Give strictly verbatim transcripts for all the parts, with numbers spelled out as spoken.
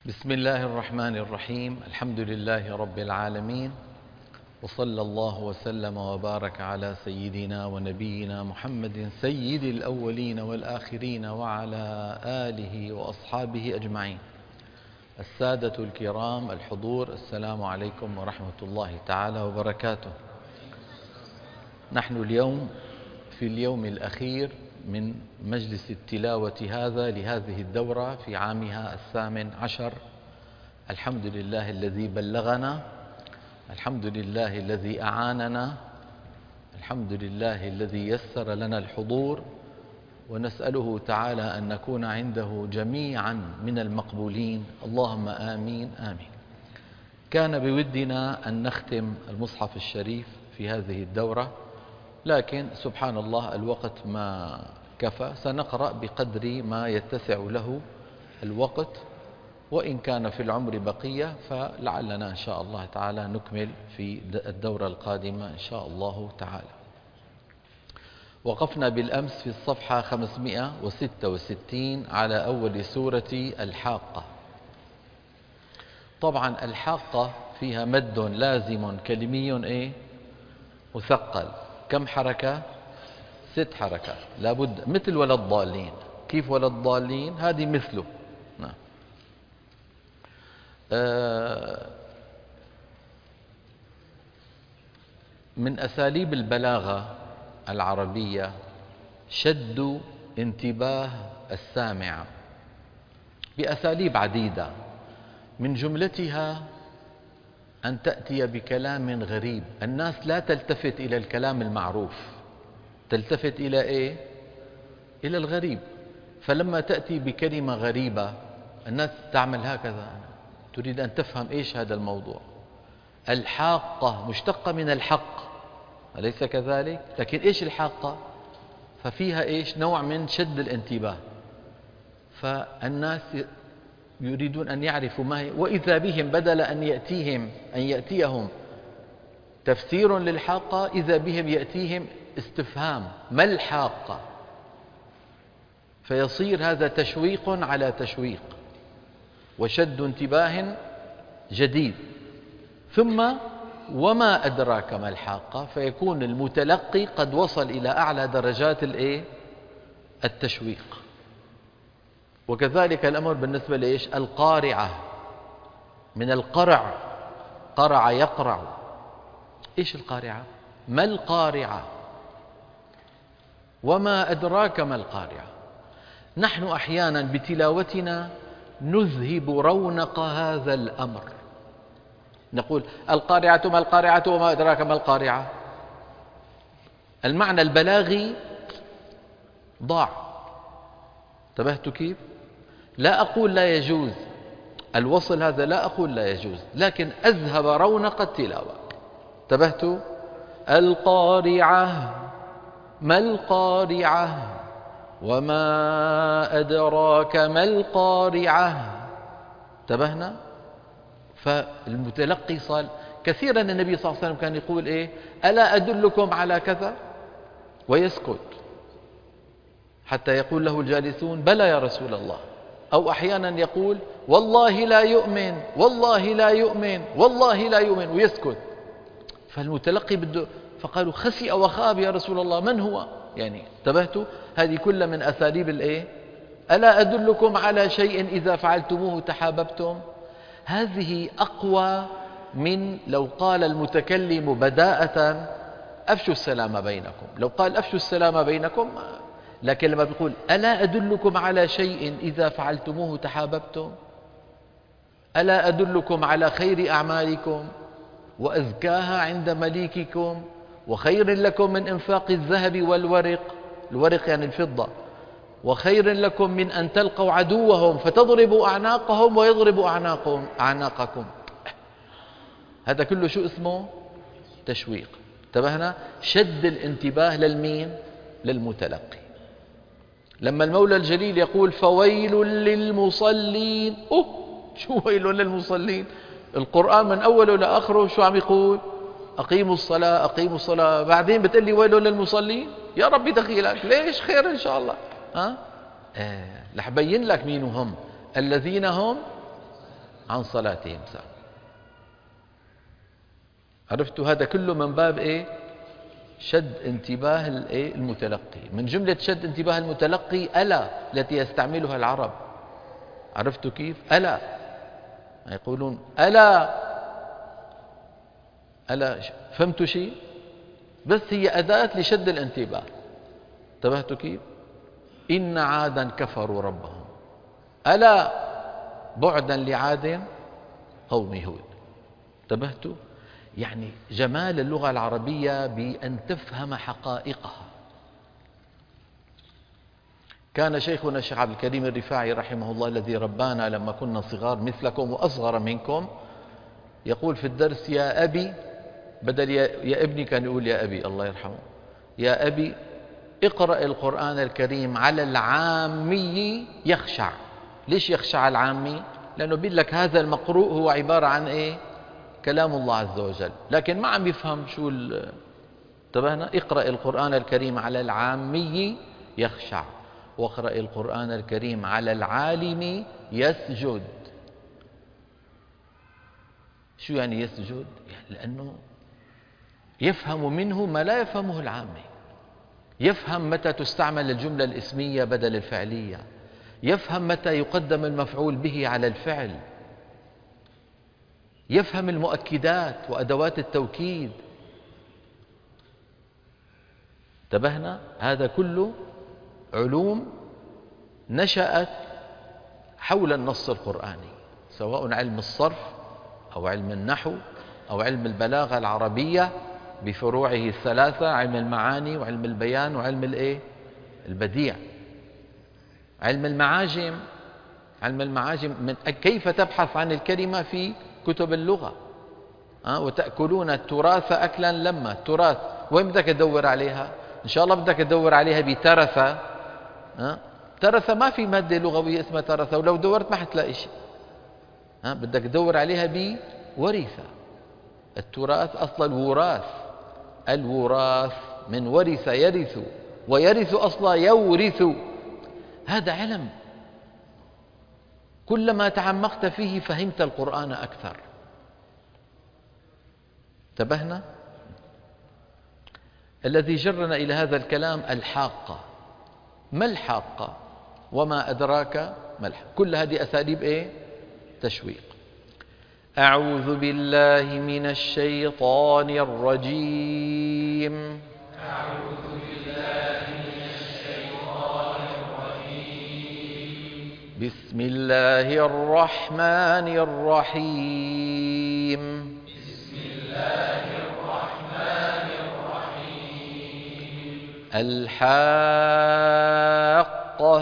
بسم الله الرحمن الرحيم. الحمد لله رب العالمين، وصلى الله وسلم وبارك على سيدنا ونبينا محمد سيد الأولين والآخرين وعلى آله وأصحابه أجمعين. السادة الكرام الحضور، السلام عليكم ورحمة الله تعالى وبركاته. نحن اليوم في اليوم الأخير من مجلس التلاوة هذا لهذه الدورة في عامها الثامن عشر. الحمد لله الذي بلغنا، الحمد لله الذي أعاننا، الحمد لله الذي يسر لنا الحضور، ونسأله تعالى أن نكون عنده جميعا من المقبولين، اللهم آمين آمين. كان بودنا أن نختم المصحف الشريف في هذه الدورة، لكن سبحان الله الوقت ما كفى، سنقرأ بقدر ما يتسع له الوقت، وإن كان في العمر بقية فلعلنا إن شاء الله تعالى نكمل في الدورة القادمة إن شاء الله تعالى. وقفنا بالأمس في الصفحة خمسمائة وستة وستين على أول سورة الحاقة. طبعا الحاقة فيها مد لازم كلمي إيه؟ مثقل. كم حركة؟ ست حركات لابد، مثل ولا الضالين. كيف ولا الضالين؟ هذه مثله. نعم. آه من أساليب البلاغة العربية شد انتباه السامع بأساليب عديدة، من جملتها أن تأتي بكلام غريب. الناس لا تلتفت إلى الكلام المعروف، تلتفت إلى إيه؟ إلى الغريب. فلما تأتي بكلمة غريبة الناس تعمل هكذا، تريد أن تفهم إيش هذا الموضوع. الحاقة مشتقة من الحق، أليس كذلك؟ لكن إيش الحاقة؟ ففيها إيش؟ نوع من شد الانتباه، فالناس يريدون أن يعرفوا ما هي، وإذا بهم بدل أن يأتيهم أن يأتيهم تفسير للحاقة، إذا بهم يأتيهم استفهام: ما الحاقة؟ فيصير هذا تشويق على تشويق وشد انتباه جديد. ثم وما أدراك ما الحاقة، فيكون المتلقي قد وصل إلى أعلى درجات الإيه؟ التشويق. وكذلك الأمر بالنسبة لإيش؟ القارعة، من القرع، قرع يقرع. إيش القارعة؟ ما القارعة؟ وما أدراك ما القارعة. نحن أحيانا بتلاوتنا نذهب رونق هذا الأمر، نقول القارعة ما القارعة وما أدراك ما القارعة، المعنى البلاغي ضاع. انتبهتوا كيف؟ لا أقول لا يجوز الوصل هذا، لا أقول لا يجوز، لكن أذهب رونق التلاوة. انتبهتوا؟ القارعة ما القارعة وما أدراك ما القارعة. انتبهنا؟ فالمتلقي صال كثيرا النبي صلى الله عليه وسلم كان يقول إيه؟ ألا أدلكم على كذا؟ ويسكت حتى يقول له الجالسون بلى يا رسول الله. أو أحيانا يقول والله لا يؤمن، والله لا يؤمن، والله لا يؤمن، ويسكت. فالمتلقي بده، فقالوا خسئ وخاب يا رسول الله، من هو؟ يعني انتبهتوا؟ هذه كلها من أساليب الإيه؟ ألا أدلكم على شيء إذا فعلتموه تحاببتم. هذه أقوى من لو قال المتكلم بداءة أفشوا السلام بينكم. لو قال أفشوا السلام بينكم، لكن لما بيقول ألا أدلكم على شيء إذا فعلتموه تحاببتم، ألا أدلكم على خير أعمالكم وأزكاها عند مليككم وخير لكم من إنفاق الذهب والورق، الورق يعني الفضة، وخير لكم من أن تلقوا عدوهم فتضربوا أعناقهم ويضربوا أعناقهم أعناقكم. هذا كله شو اسمه؟ تشويق. انتبهنا؟ شد الانتباه للمين؟ للمتلقي. لما المولى الجليل يقول فويل للمصلين، أوه شو ويل للمصلين؟ القرآن من أوله لآخره شو عم يقول؟ أقيموا الصلاة أقيموا الصلاة، بعدين بتقلي ويل للمصلين؟ يا ربي دخيلك، ليش؟ خير إن شاء الله. ها؟ آه. رح بين لك مين هم الذين هم عن صلاتهم ساهون. عرفتوا؟ هذا كله من باب إيه؟ شد انتباه المتلقي. من جملة شد انتباه المتلقي ألا التي يستعملها العرب. عرفتوا كيف؟ ألا يقولون ألا ألا. فهمتوا شيء؟ بس هي أداة لشد الانتباه. انتبهتوا كيف؟ إن عادا كفروا ربهم ألا بعدا لعاد قوم هود. انتبهتوا؟ يعني جمال اللغة العربية بأن تفهم حقائقها. كان شيخنا الشيخ عبد الكريم الرفاعي رحمه الله الذي ربانا لما كنا صغار مثلكم وأصغر منكم يقول في الدرس يا أبي، بدل يا, يا ابني كان يقول يا أبي الله يرحمه، يا أبي اقرأ القرآن الكريم على العامي يخشع. ليش يخشع العامي؟ لأنه بيقول لك هذا المقروء هو عبارة عن إيه؟ كلام الله عز وجل، لكن ما عم يفهم شو. انتبهنا؟ اقرأ القرآن الكريم على العامي يخشع، واقرأ القرآن الكريم على العالم يسجد. شو يعني يسجد؟ يعني لأنه يفهم منه ما لا يفهمه العامي. يفهم متى تستعمل الجملة الاسمية بدل الفعلية، يفهم متى يقدم المفعول به على الفعل، يفهم المؤكدات وأدوات التوكيد. انتبهنا؟ هذا كله علوم نشأت حول النص القرآني، سواء علم الصرف أو علم النحو أو علم البلاغة العربية بفروعه الثلاثة، علم المعاني وعلم البيان وعلم الإيه؟ البديع. علم المعاجم، علم المعاجم من كيف تبحث عن الكلمة في كتب اللغة. أه؟ وتأكلون التراث أكلا لما. التراث وين بدك تدور عليها؟ إن شاء الله بدك تدور عليها بترثة. أه؟ ترثة ما في مادة لغوية اسمها ترثة، ولو دورت ما حتلاقي شيء. أه؟ بدك تدور عليها بورثة. التراث أصل الوراث، الوراث من ورث يرث، ويرث أصلا يورث. هذا علم كلما تعمقت فيه فهمت القرآن أكثر. انتبهنا؟ الذي جرنا إلى هذا الكلام الحاقة. ما الحاقة؟ وما أدراك ما الحاقة؟ كل هذه أساليب إيه؟ تشويق. أعوذ بالله من الشيطان الرجيم. أعوذ بالله من الشيطان الرجيم. بسم الله الرحمن الرحيم. بسم الله الرحمن الرحيم. الحاقة.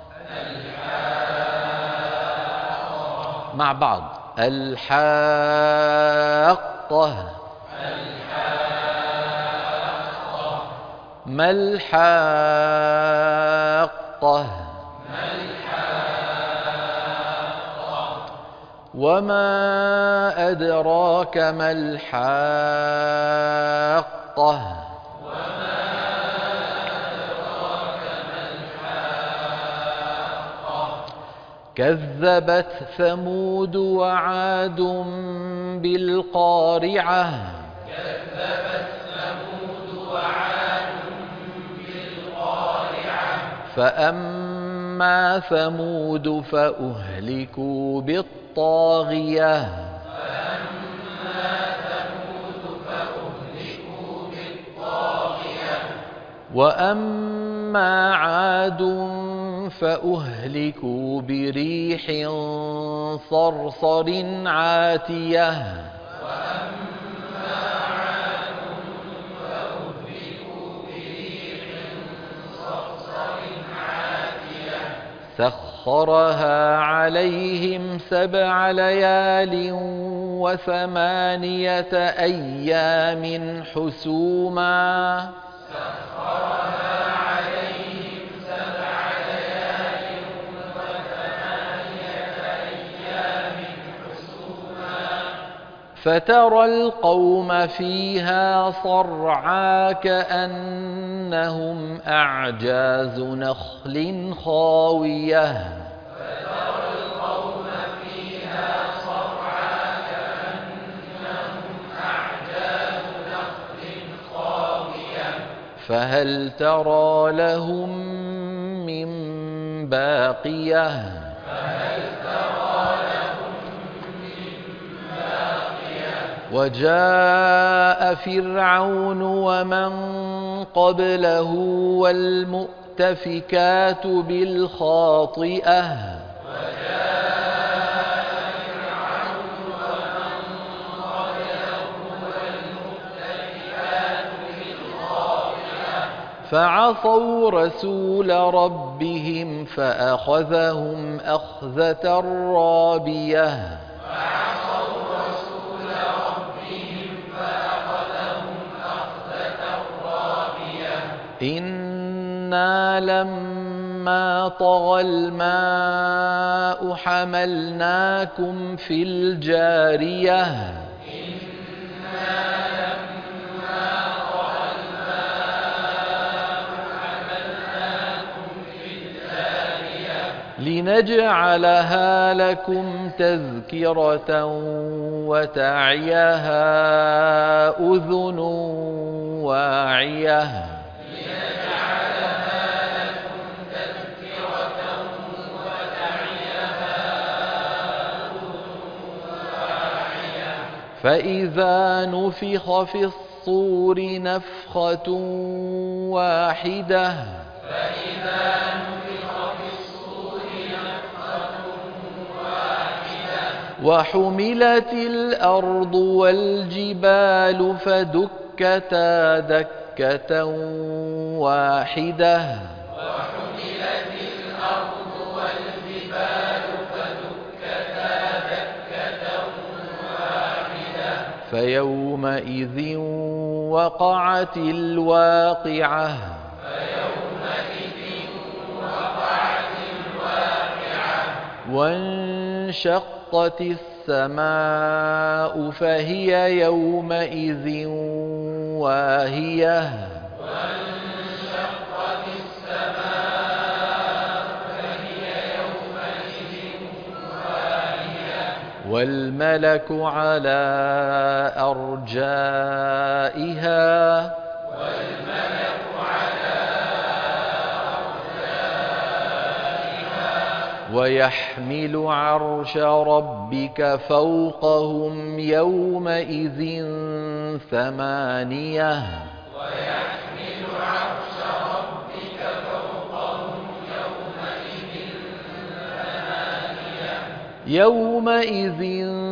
الحاقة. مع بعض. الحاقة. الحاقة. ما الحاقة؟ ما الحاقة؟ وما أدراك ما الحاقة؟ وما أدراك ما الحاقة؟ كذبت ثمود وعاد بالقارعة. كذبت ثمود وعاد بالقارعة. فأما ثمود فأهلكوا بالطاغية. فأما ثمود فأهلكوا بالطاغية. وأما عاد فأهلكوا بريح صرصر عاتية. وأما عاد فأهلكوا بريح صرصر عاتية. سخرها عليهم سبع ليال وثمانية أيام حسوما. سخرها عليهم سبع ليال وثمانية أيام حسوما. فترى القوم فيها صرعى كأنهم أعجاز نخل خاوية. فترى القوم فيها صرعى فهل ترى لهم من باقية فهل ترى لهم من باقية وجاء فرعون ومن قبله والمؤتفكات بالخاطئة فعصوا رسول ربهم فأخذهم أخذة رابية فعصوا رسول ربهم فأخذهم أخذة رابية إنا لما طغى الماء حملناكم في الجارية لنجعلها لكم تذكرة وتعيها أذن واعية لنجعلها لكم تذكرة وتعيها أذن واعية فإذا نفخ في الصور نفخة واحدة فإذا وحملت الأرض والجبال فدكتا دكة واحدة وحملت الأرض والجبال فدكتا دكة واحدة فيومئذ وقعت الواقعة فيومئذ وقعت الواقعة وانشقت السماء فهي يومئذ واهية وانشقت السماء فهي يومئذ واهية والملك على أرجائها والملك على ويحمل عرش ربك فوقهم يومئذ ثمانية ويحمل عرش ربك فوقهم يومئذ ثمانية يومئذ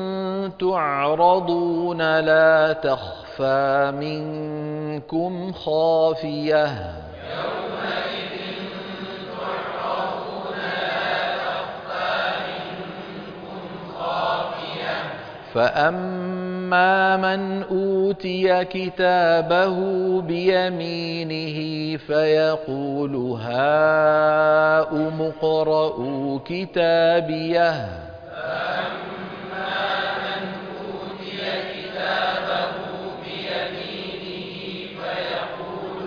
تعرضون لا تخفى منكم خافية يومئذ تعرضون لا تخفى منكم خافية فأما من أوتي كتابه بيمينه فيقول هاؤم اقرءوا كتابيه فأما من أوتي كتابه بيمينه فيقول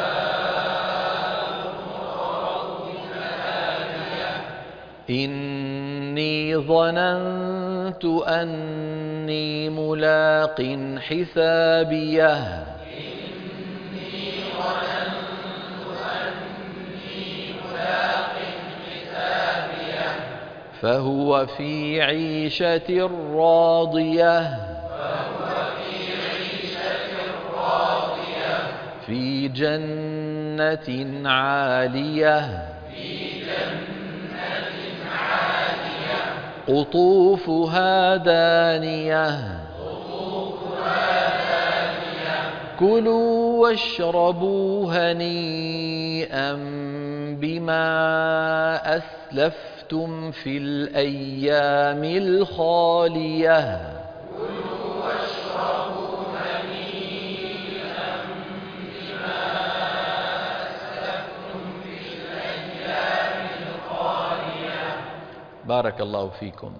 هاؤم اقرءوا كتابيه إني ظننت أني ملاق حسابيه إني ظننت أني ملاق حسابيه فهو في عيشة راضية فهو في عيشة راضية في جنة عالية في جنة عالية قطوفها دانية قطوفها دانية كلوا واشربوا هنيئا بما أسلفتم في الأيام الخالية كلوا واشربوا هنيئا بما أسلفتم في الأيام الخالية بارك الله فيكم.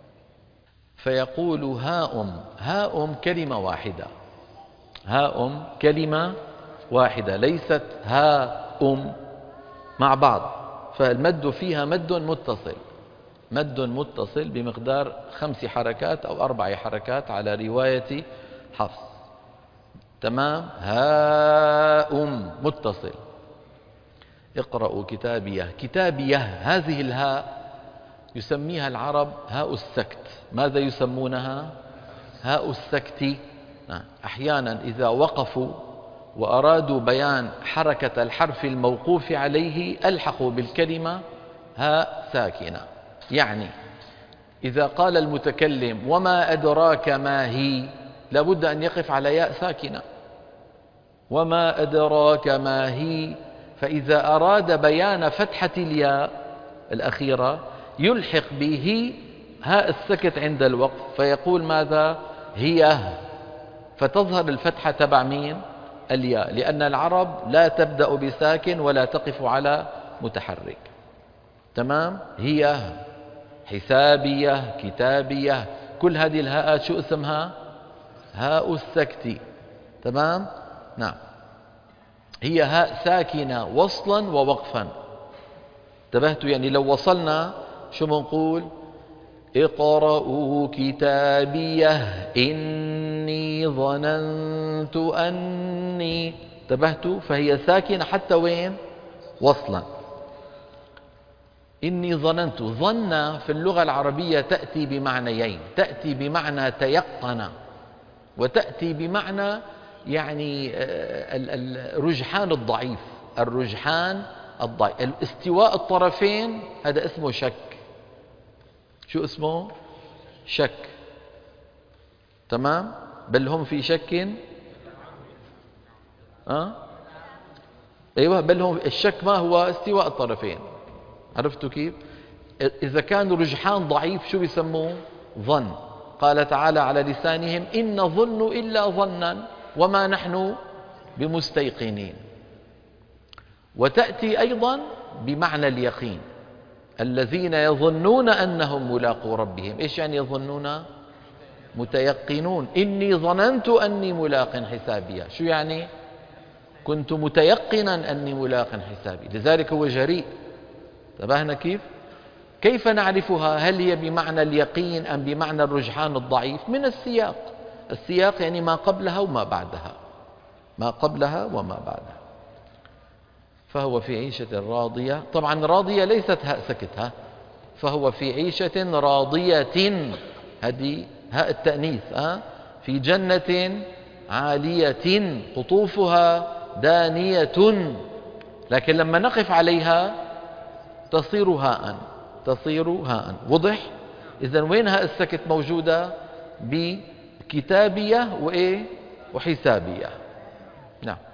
فيقول هاؤم هاؤم كلمة واحدة هاؤم كلمة واحدة ليست هاؤم مع بعض، فالمد فيها مد متصل مد متصل بمقدار خمس حركات أو أربع حركات على رواية حفص. تمام. هاء متصل. اقرأوا كتابيه. كتابيه هذه الهاء يسميها العرب هاء السكت. ماذا يسمونها؟ هاء السكت. أحيانا إذا وقفوا وأرادوا بيان حركة الحرف الموقوف عليه ألحقوا بالكلمة هاء ساكنة. يعني إذا قال المتكلم وما أدراك ما هي، لابد أن يقف على ياء ساكنة، وما أدراك ما هي. فإذا أراد بيان فتحة الياء الأخيرة يلحق به هاء السكت عند الوقف، فيقول ماذا؟ هي، فتظهر الفتحة تبع مين؟ الياء، لأن العرب لا تبدأ بساكن ولا تقف على متحرك. تمام. هي، حسابية، كتابية، كل هذه الهاءات شو اسمها؟ هاء السكت. تمام. نعم. هي هاء ساكنة وصلا ووقفا. انتبهتوا؟ يعني لو وصلنا شو منقول؟ اقرأوا كتابيه إني ظننت أني. انتبهتوا؟ فهي ساكنة حتى وين؟ وصلا. إني ظننت. ظن في اللغة العربية تأتي بمعنيين، تأتي بمعنى تيقن، وتأتي بمعنى يعني الرجحان الضعيف. الرجحان الضعيف، الاستواء الطرفين، هذا اسمه شك. شو اسمه؟ شك. تمام. بل هم في شك. أه؟ أيوة، بل هم الشك ما هو؟ استواء الطرفين. عرفتوا كيف؟ إذا كان رجحان ضعيف شو بيسموه؟ ظن. قال تعالى على لسانهم إن نظن إلا ظنا وما نحن بمستيقنين. وتأتي أيضا بمعنى اليقين، الذين يظنون أنهم ملاقو ربهم. إيش يعني يظنون؟ متيقنون. إني ظننت أني ملاق حسابيا. شو يعني؟ كنت متيقنا أني ملاق حسابي، لذلك هو جريء. انتبهنا كيف؟ كيف نعرفها؟ هل هي بمعنى اليقين أم بمعنى الرجحان الضعيف؟ من السياق. السياق يعني ما قبلها وما بعدها، ما قبلها وما بعدها. فهو في عيشة راضية. طبعا راضية ليست هاء سكتها، فهو في عيشة راضية، هذه هاء التأنيث. أه؟ في جنة عالية قطوفها دانية، لكن لما نقف عليها تصير هاء، تصير هاء. وضح؟ إذن وين هاء السكت موجودة؟ بكتابية وإيه؟ وحسابية. نعم.